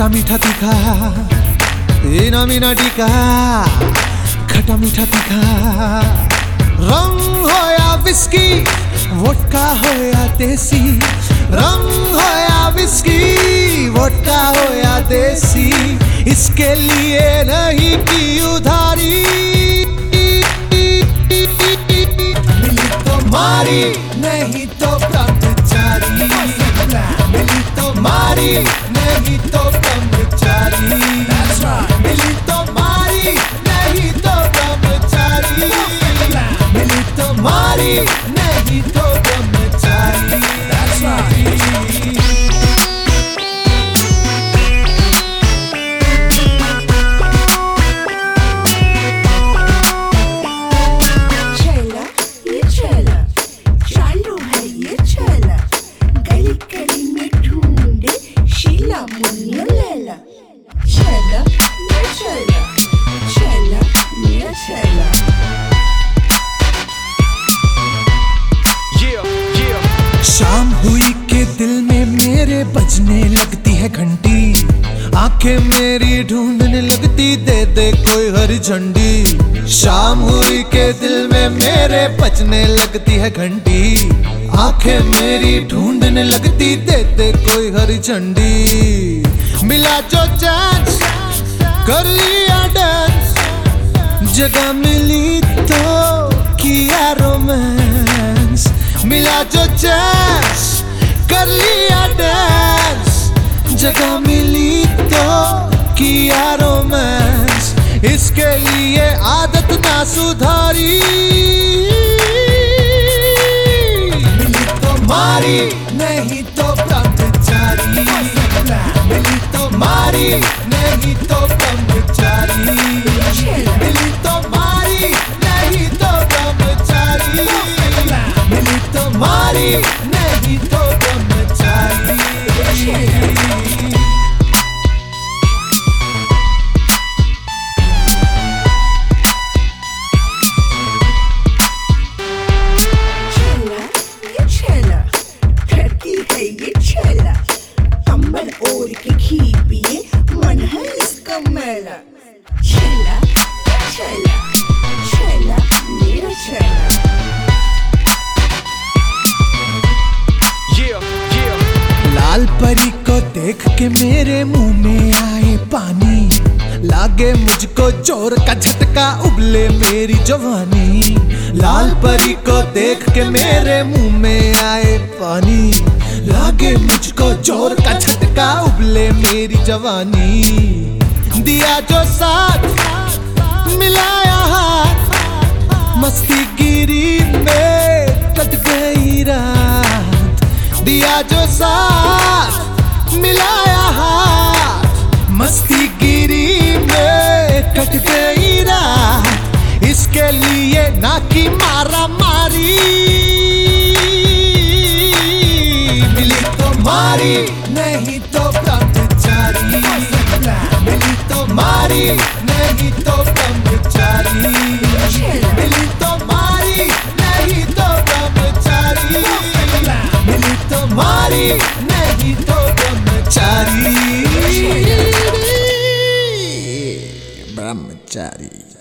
खट्टा मीठा तीखा इना मीना टीका, खट्टा मीठा तीखा। रंग हो या विस्की, वोडका हो या देसी, रंग हो या विस्की, वोडका हो या देसी, इसके लिए नहीं की उधारी। मिली तो मारी, नहीं तो ब्रह्मचारी, मिली तो मारी, नहीं तो ब्रह्मचारी, मिली तो मारी, नहीं तो ब्रह्मचारी, मिली तो मारी, नहीं तो ब्रह्मचारी। शाम हुई के दिल में मेरे बजने लगती है घंटी, आंखें मेरी ढूंढने लगती दे दे कोई हरी झंडी। शाम हुई के दिल में मेरे बजने लगती है घंटी, आंखें मेरी ढूंढने लगती दे दे कोई हरी झंडी। मिला जो चांस कर लिया डांस, जगह मिली तो किया रोमांस। मिला जो चांस कर लिया डांस, जगह मिली तो किया रोमांस, इसके लिए आदत ना सुधारी। मिली तो मारी, नहीं तो ब्रह्मचारी, मिली तो मारी, नहीं तो ब्रह्मचारी, मिली तो मारी, नहीं तो ब्रह्मचारी, मिली तो मारी, नहीं तो ब्रह्मचारी। कंबल ओढ़ के घी पिए, मन है इसका मैला। छैला छैला छैला मेरा छैला। लाल परी को देख के मेरे मुंह में आए पानी, लागे मुझको जोर का झटका उबले मेरी जवानी। लाल परी को देख के मेरे मुंह में आए पानी, लागे मुझको जोर का झटका उबले मेरी जवानी। दिया जो साथ मिलाया हाथ, मस्ती गिरी में कट गई रात। दिया जो साथ मिलाया हाथ, मस्ती गिरी में कट गई रात, इसके लिए ना की मारा मारी। मिली तो मारी, नहीं तो ब्रह्मचारी, मिली तो मारी, नहीं तो ब्रह्मचारी, मिली तो मारी, नहीं तो ब्रह्मचारी, मिली तो मारी, नहीं तो ब्रह्मचारी। ब्रह्मचारी।